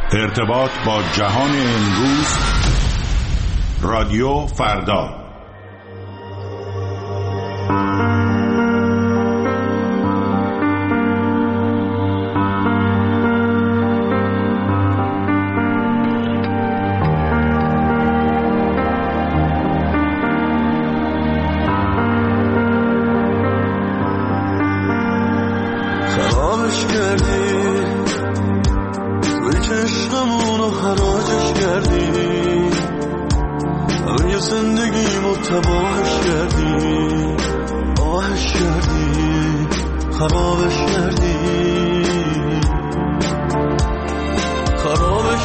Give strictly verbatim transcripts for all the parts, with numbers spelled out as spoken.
ارتباط با جهان امروز، رادیو فردا. خرابش کردی توی چشممونو، حراجش کردی همه زندگیمو تباهش کردی، آهش کردی، خرابش کردی، خرابش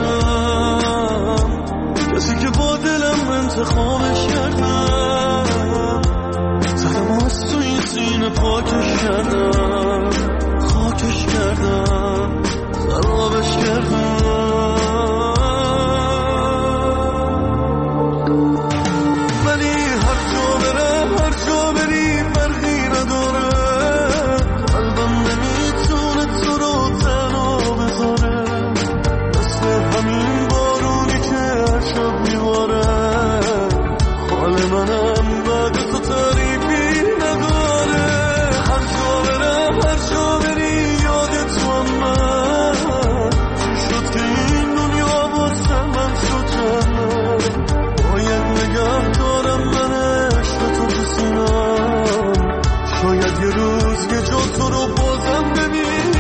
کردم. کسی که با دلم انتخابش کردم، زدم از تو این سینه پاکش کردم، خاکش کردم، خرابش کردم. ولی هر جا برم، هر جا بری فرقی نداره، قلبم نمیتونه تو رو تنها بذاره، مثل همین بارونی که هر شب میباره. حال منم بعد تو تعریفی نداره. هر جا برم، هر جا بری یاد تو هم من، چی شد که این دنیا واسه من شد جهنم. باید نگه دارم من عشق تو تو سینم، شاید یه روز یه جا تو رو بازم ببینم.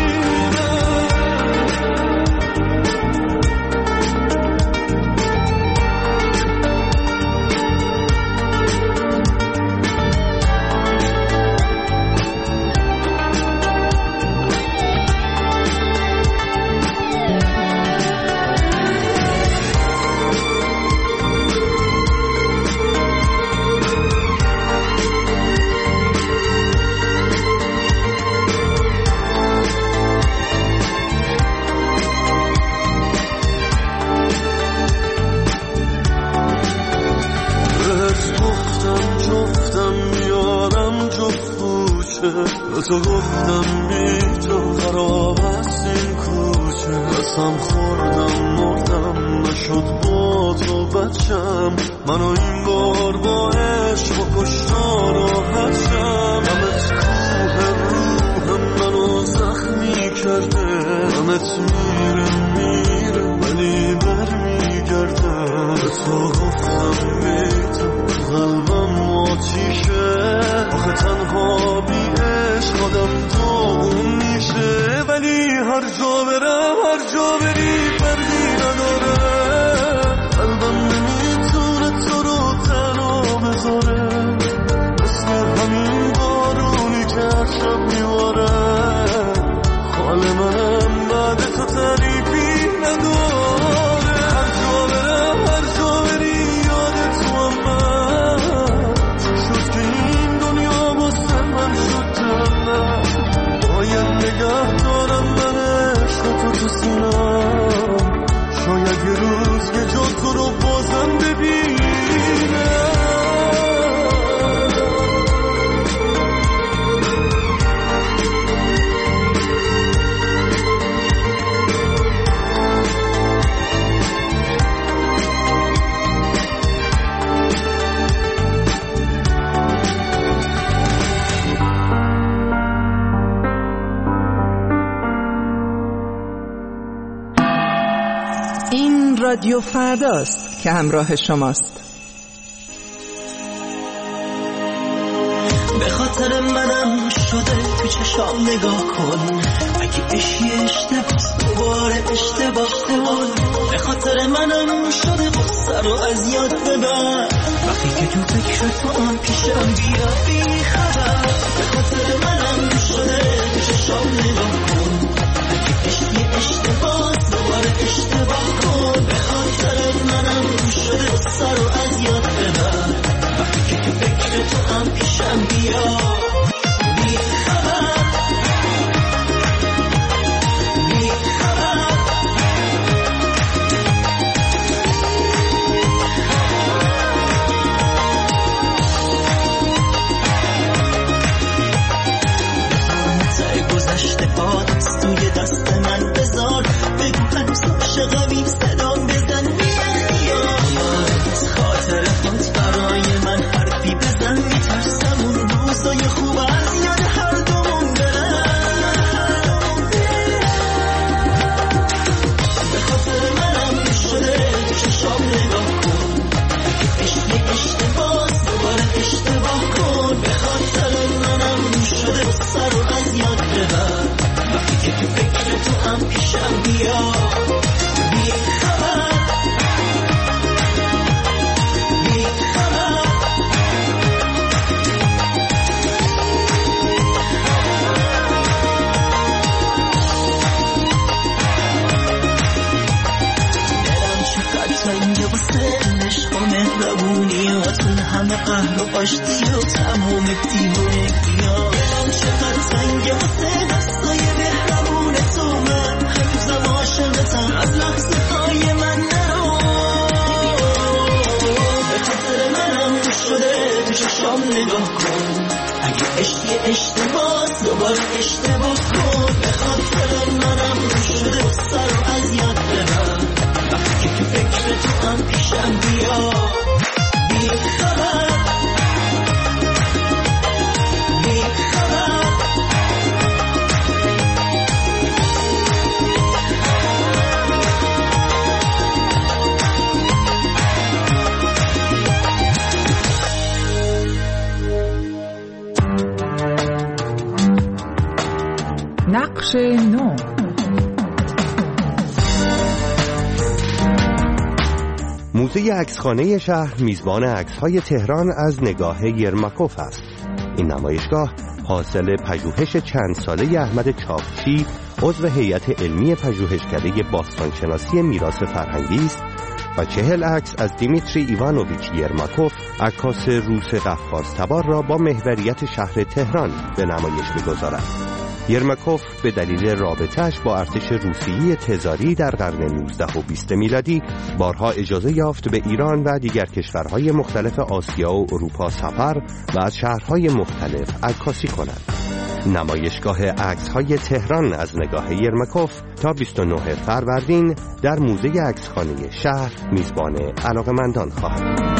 تو گفتم بی تو خراب است این کوچه، قسم خوردم مردم نشد با تو بچم. منو این بار با عشق و کشتا راحت شم. همت کوه روحم منو زخمی کرده، همت میره میره ولی بر میگرده. به تو گفتم بی تو قلبم آتیشه، آخه تنها بی عشق آدم داغون میشه. ولی هر جا برم، هر جا بری فرقی نداره، قلبم نمیتونه تو رو تنها بذاره، مثل همین بارونی که هر شب میواره. حال منم بعد تو تعریفی نداره. هر جا برم، هر جا بری یاد تو هم من، چی شد که این دنیا واسه من شد جهنم. باید نگه دارم من عشق تو تو سینم، شاید یه روز یه جا تو رو بازم ببینم. این رادیو فرداست که همراه شماست. به خاطر منم شده تو چشام نگاه کن، اگه عشقی اشتباس دوباره اشتباه کن. به خاطر منم شده غصه رو از یاد ببر، وقتی که تو فکر تو هم پیشم بیا بی خبر. به خاطر منم شده تو چشام نگاه کن، اگه عشقی اشتباس دوباره اشتباه کن. به خاطر منم شده غصه رو از یاد ببر، وقتی که تو فکر تو هم پیشم بیا بی خبر، بی خبر. ته گذشته پاد عاشقمی صدام بزن بیا بیا خاطر خود برای من حرفی بزن میترسم اون روزای خوب از یاد هر دومون برم به خاطر منم شده چشام نگاه کن عشق اشتباه دوباره اشتباه کن به خاطر منم شده سر رو از یاد ببر وقتی که تو فکر تو هم پیشم بیا بی خبر بی خبر دلم چقدر تنگه واسه عشق و مهربونیاتون همه قهر و آشتی و تمام دیوونگی ها دلم چقدر تنگه واسه دستای مهربون تو من هنوزم عاشقتم از لحظه های من نرو به خاطر منم شده تو چشام نگاه کن اگه عشقی اشتباه دوباره اشتباه کن به خاطر منم شده سر رو از یاد ببر وقتی که تو فکر تو هم پیشم بیا بی خبر بی خبر نقش نو. موزه عکسخانه شهر میزبان عکس‌های تهران از نگاه یرماکوف است. این نمایشگاه حاصل پژوهش چند ساله احمد چاپچی، عضو هیئت علمی پژوهشکده باستانشناسی میراث فرهنگی است و چهل عکس از دیمیتری ایوانوویچ یرماکوف، عکاس روس قفقازتبار را با محوریت شهر تهران به نمایش می‌گذارد. یرماکوف به دلیل رابطه‌اش با ارتش روسیه تزاری در قرن نوزدهم و بیستم میلادی بارها اجازه یافت به ایران و دیگر کشورهای مختلف آسیا و اروپا سفر و از شهرهای مختلف عکاسی کند. نمایشگاه عکس‌های تهران از نگاه یرماکوف تا بیست و نه فروردین در موزه عکسخانه شهر میزبان علاقه‌مندان خواهد بود.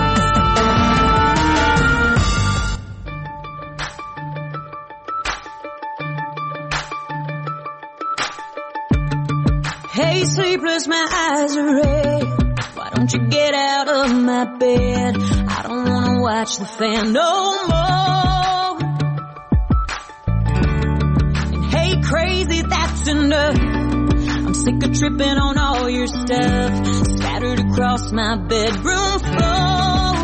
Hey, sleepless, my eyes are red. Why don't you get out of my bed? I don't wanna watch the fan no more. And hey, crazy, that's enough. I'm sick of tripping on all your stuff scattered across my bedroom floor.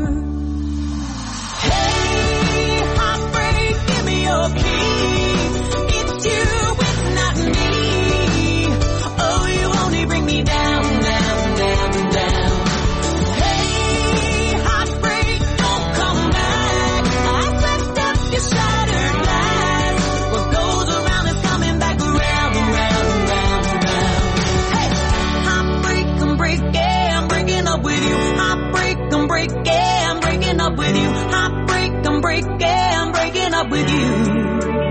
Hey, heartbreak, give me your key. It's you, it's not me. Bring me down, down, down, down. Hey, heartbreak, don't come back. I've left up your shattered glass. What goes around is coming back around, around, around, around. Hey, heartbreak, I'm breaking, I'm breaking up with you. Heartbreak, I'm breaking, I'm breaking up with you. Heartbreak, I'm breaking, I'm breaking up with you.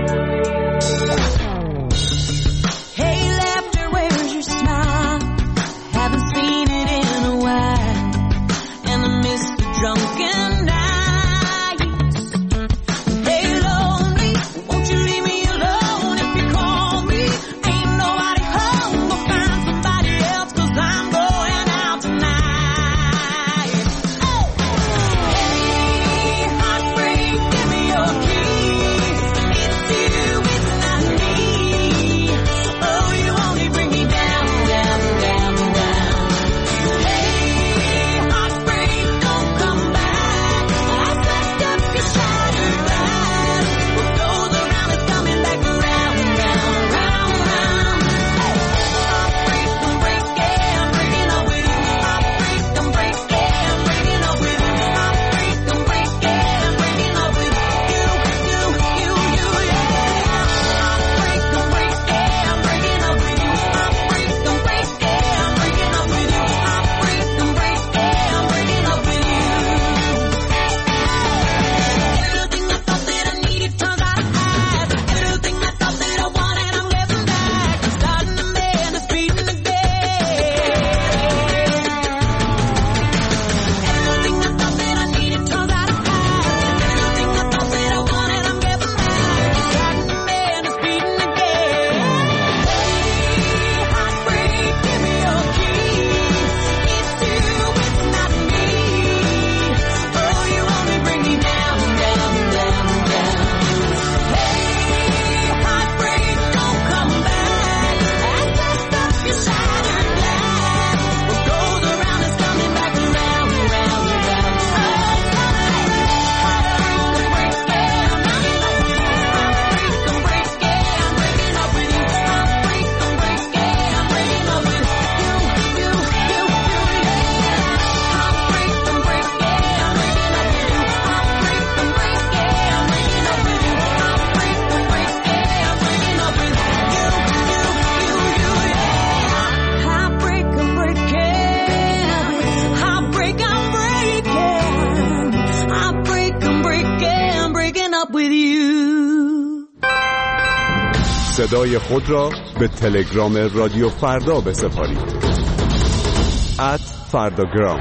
صدای خود را به تلگرام رادیو فردا بسپارید. ات فرداگرام.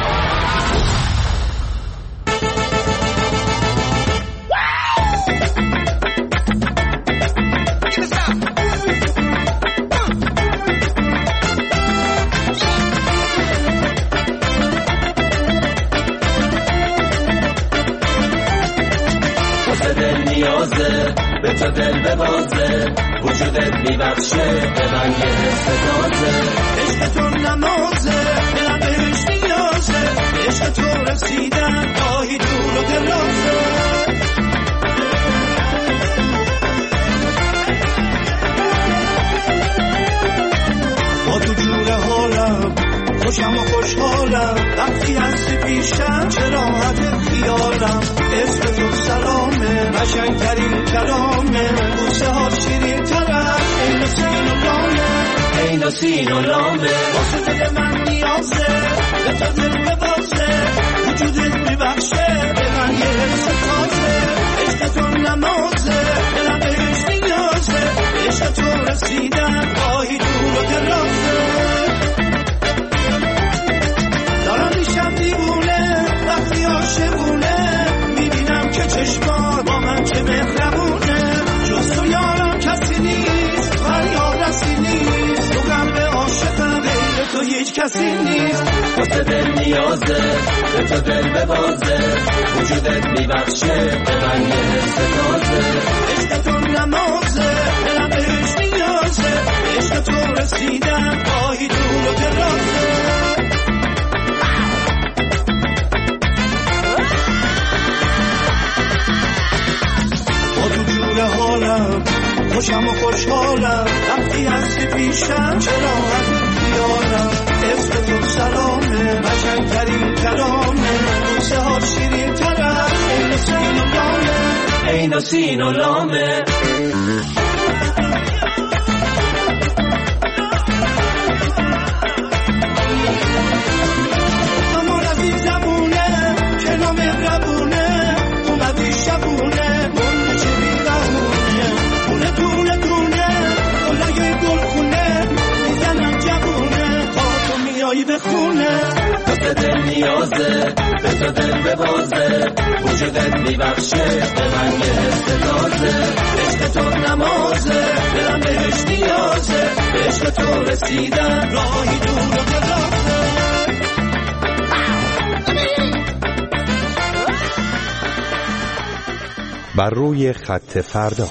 به تو دل ببازه وجودت میبخشه به من یه حس تازه عشق تو نمازه دلم بهش نیازه عشق تو رسیدن راهی دور و درازه با تو جور حالم خوشم و خوشحالم وقتی هستی پیشم چه راحت خیالم اسم تو سلامه قشنگترین کلامه بوسه ها شیرین ترم عین سین و لامه عین سین و لامه واسه دل من نیازه به تو دل ببازه وجودت میبخشه به من یه حس تازه عشق تو نمازه دلم بهش نیازه عشق تو رسیدن راهی دور و درازه دارم میشم دیوونه وقتی عاشقونه میبینم که چشمار با من چه مهربونه جز تو یارم کسی نیست فریاد رسی نیست تو قلب عاشقم غیر تو هیچ کسی نیست واسه دل نیازه به تو دل ببازه وجودت میبخشه به من یه حس تازه عشق تو نمازه دلم بهش نیازه عشق تو رسیدن راهی دور و درازه حالم خوشم و خوشحالم وقتی هستی پیشم چه راحت خیالم اسم تو سلامه قشنگترین کلامه بوسه ها شیرین ترم عین سین و لامه عین سین و لامه اما رفی زبونه که نامه ربونه اومدی شبونه به خونه واسه دل نیازه به تو دل ببازه وجودت میبخشه به من یه حس تازه عشق تو نمازه دلم بهش نیازه به عشق تو رسیدن راهی دور و درازه بر روی خط فردا.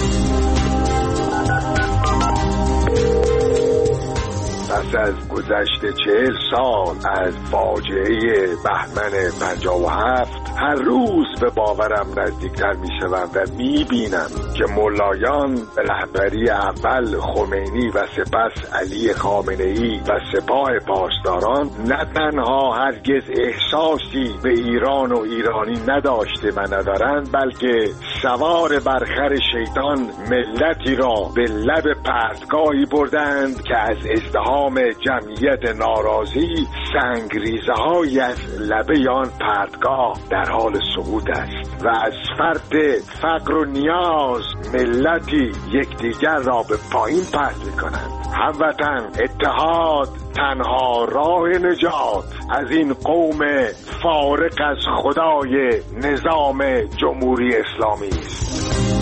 پس از گذشت چهل سال از فاجعه بهمن پنجاه و هفت هر روز به باورم نزدیکتر می شوم و می بینم که ملایان به رهبری اول خمینی و سپس علی خامنه‌ای و سپاه پاسداران نه تنها هرگز احساسی به ایران و ایرانی نداشته و ندارند، بلکه سوار بر خر شیطان ملتی را به لب پرتگاهی بردند که از ازدحام جمعیت ناراضی سنگریزه های از لبه آن پرتگاه در حال سقوط است و از فرط فقر و نیاز ملتی یکدیگر را به پایین پرت می‌کنند. هموطن، اتحاد تنها راه نجات از این قوم فارغ از خدای نظام جمهوری اسلامی است.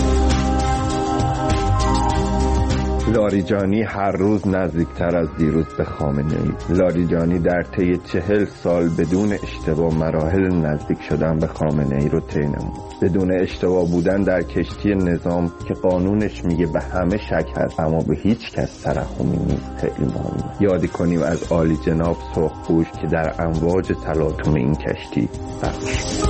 لاریجانی هر روز نزدیکتر از دیروز به خامنه‌ای. لاریجانی در طی چهل سال بدون اشتباه مراحل نزدیک شدن به خامنه‌ای رو طی نمود. بدون اشتباه بودن در کشتی نظام که قانونش میگه به همه شک هست اما به هیچ کس ترحمی نیست خیلی مهمه. یادی کنیم از عالی جناب سرخپوش که در امواج تلاطم این کشتی بخش.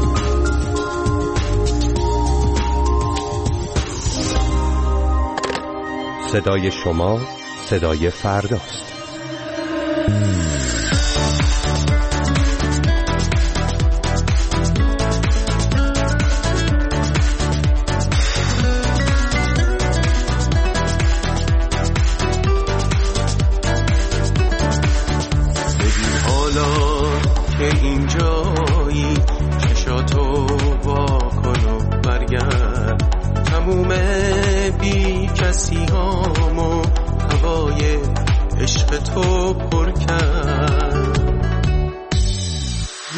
صدای شما صدای فرداست. ببین حالا که اینجایی چشاتو وا کن و برگرد، تموم بی کسی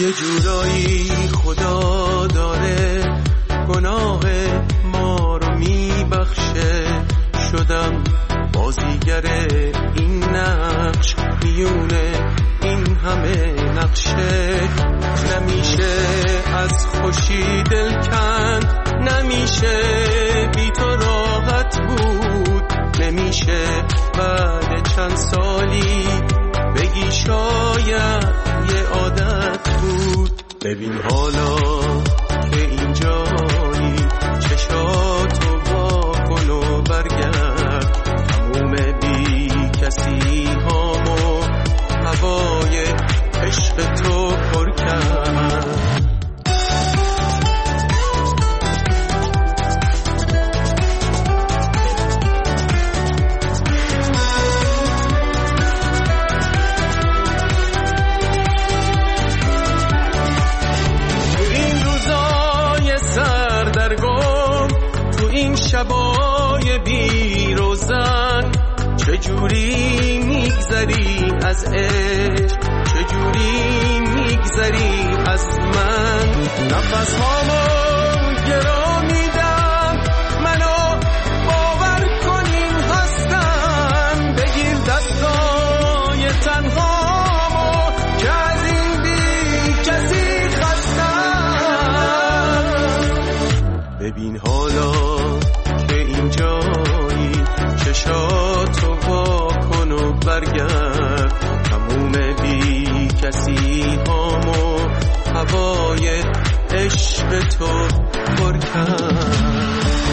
یه جورایی خدا داره گناه ما رو میبخشه، شدم بازیگر این نقش میونه این همه نقشه. نمیشه از خوشی دل کند، نمیشه بی تو راحت بود، نمیشه بعد چند سالی بگی شاید یه عادت بود. ببین حالا که اینجایی چشاتو وا کن و برگرد، تموم بی کسی هامو هوای عشق تو پر کرد. شبای بی روزن چجوری میگذری از عشق، چجوری میگذری از من. نفس هامو گرا میدم، منو باور کنین هستم. بگیر دستای تنهامو که از این بی کسی خستم. ببین حالا جایی چشاتو وا کن و برگرد، تموم بی کسی هامو هوای عشق تو پر کرد.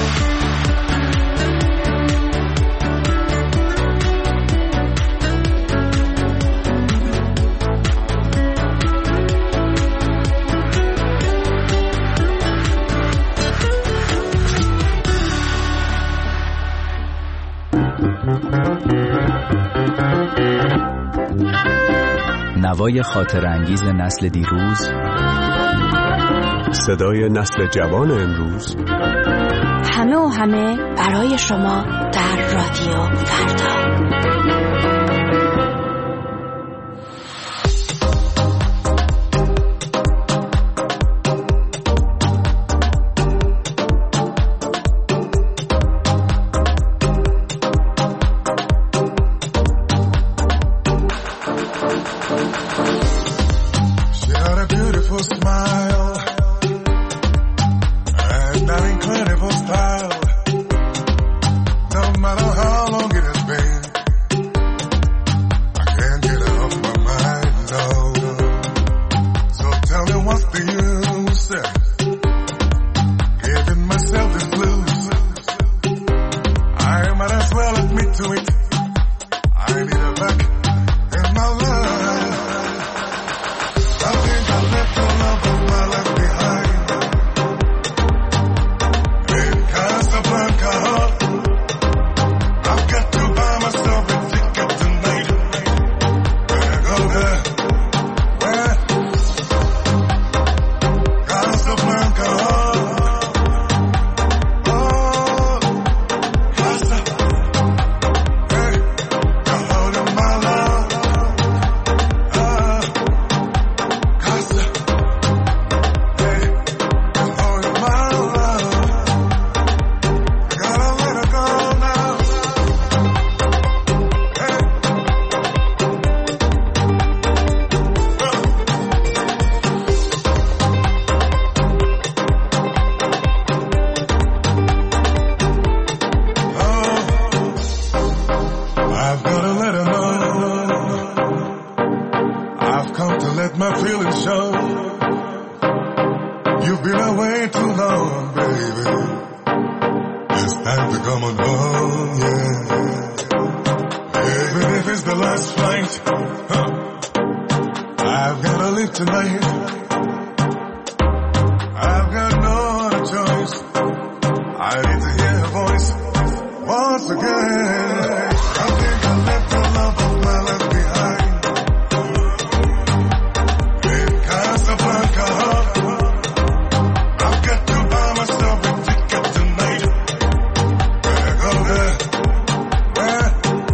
نوای خاطر انگیز نسل دیروز، صدای نسل جوان امروز، همه و همه برای شما در رادیو فردا.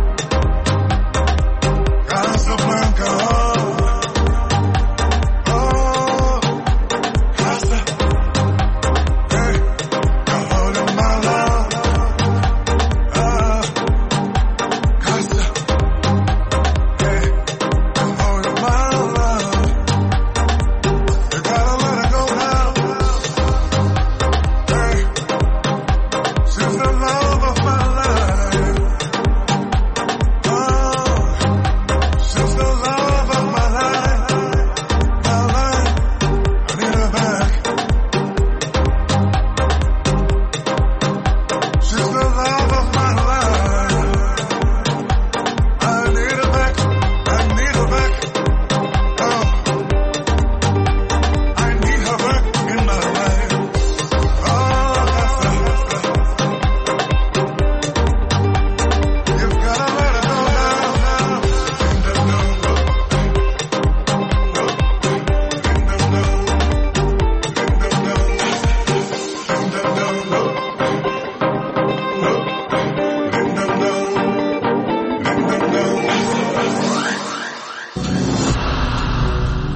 Oh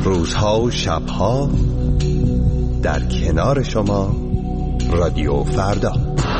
روزها و شبها در کنار شما رادیو فردا.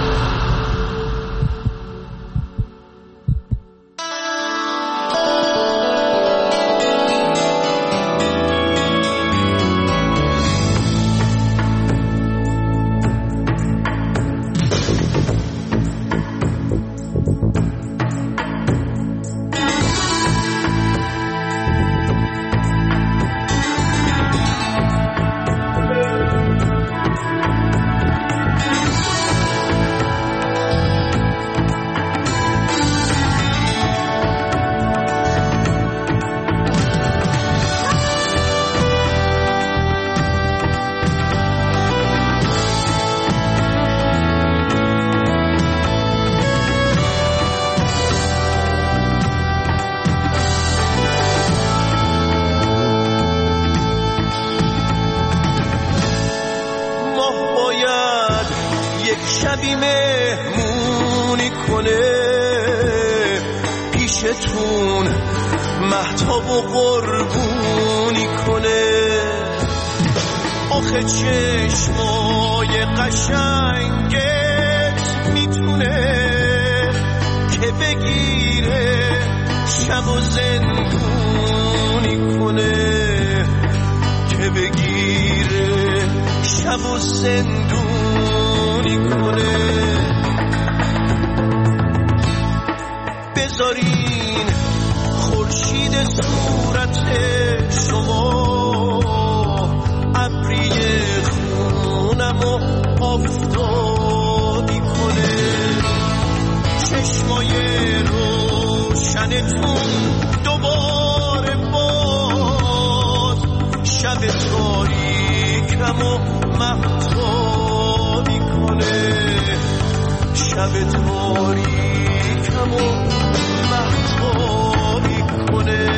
شبی مهمونی کنه پیشتون، مهتاب و قربونی کنه. آخه چشمای قشنگت میتونه که بگیره شب و زندونی کنه، که بگیره شب و زندونی کنه. بذارین خورشید صورت شما ابری خونم و آفتابی کنه. چشمای روشنتون دوباره باز شب تاریکم و مهتابی کنه، شب تاریکم و مهتابی کنه.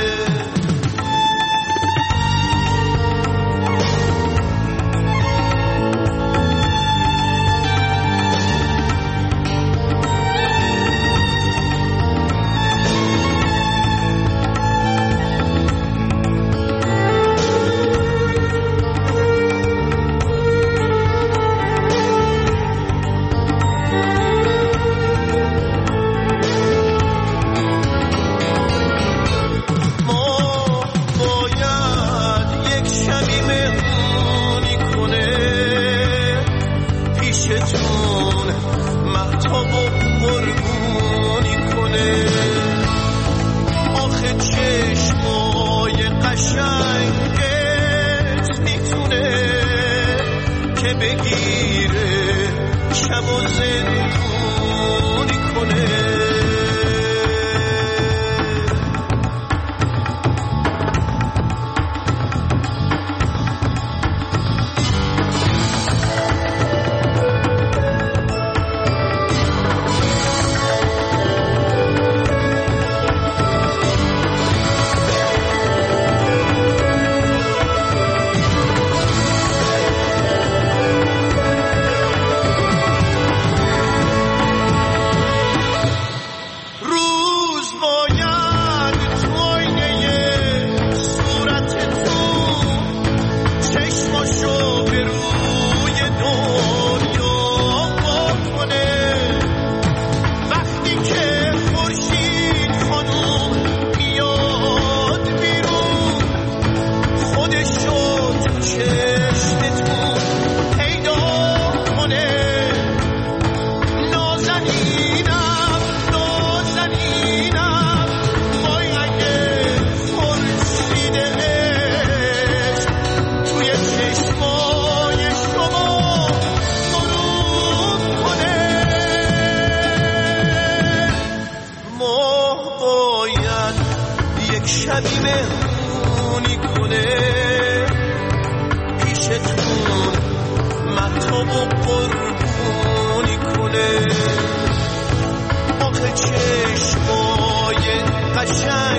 شبی مهمونی کنه پیشتون، مهتاب و قربونی کنه. آخه چشمای قشنگ